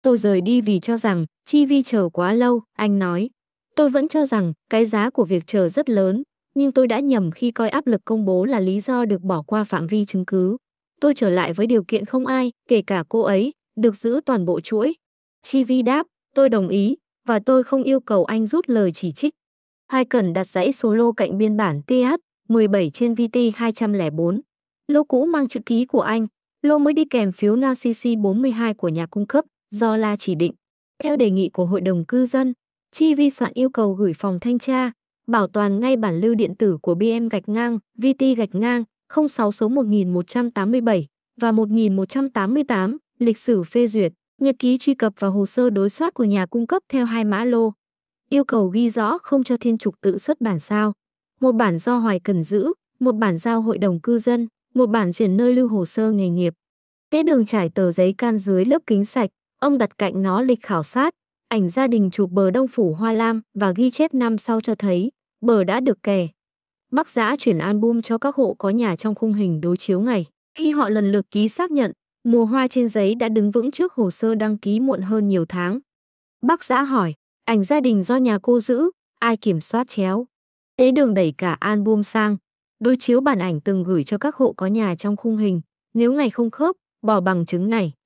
Tôi rời đi vì cho rằng chi vi chờ quá lâu, anh nói. Tôi vẫn cho rằng cái giá của việc chờ rất lớn, nhưng tôi đã nhầm khi coi áp lực công bố là lý do được bỏ qua phạm vi chứng cứ. Tôi trở lại với điều kiện không ai, kể cả cô ấy, được giữ toàn bộ chuỗi. Chi vi đáp, tôi đồng ý, và tôi không yêu cầu anh rút lời chỉ trích. Hai cần đặt dãy số lô cạnh biên bản TH 17 trên VT 204. Lô cũ mang chữ ký của anh, lô mới đi kèm phiếu Narcissi 42 của nhà cung cấp, do La chỉ định. Theo đề nghị của Hội đồng cư dân, Chi vi soạn yêu cầu gửi phòng thanh tra, bảo toàn ngay bản lưu điện tử của BM gạch ngang, VT gạch ngang, 06 số 1187 và 1188, lịch sử phê duyệt, nhật ký truy cập và hồ sơ đối soát của nhà cung cấp theo hai mã lô. Yêu cầu ghi rõ không cho Thiên Trục tự xuất bản sao. Một bản do Hoài Cần giữ, một bản giao Hội đồng cư dân, một bản chuyển nơi lưu hồ sơ nghề nghiệp. Cái đường trải tờ giấy can dưới lớp kính sạch, ông đặt cạnh nó lịch khảo sát, ảnh gia đình chụp bờ Đông Phủ Hoa Lam và ghi chép năm sau cho thấy bờ đã được kè. Bác Dã chuyển album cho các hộ có nhà trong khung hình đối chiếu ngày. Khi họ lần lượt ký xác nhận, mùa hoa trên giấy đã đứng vững trước hồ sơ đăng ký muộn hơn nhiều tháng. Bác Dã hỏi, ảnh gia đình do nhà cô giữ, ai kiểm soát chéo? Tế Đường đẩy cả album sang, đối chiếu bản ảnh từng gửi cho các hộ có nhà trong khung hình. Nếu ngày không khớp, bỏ bằng chứng này.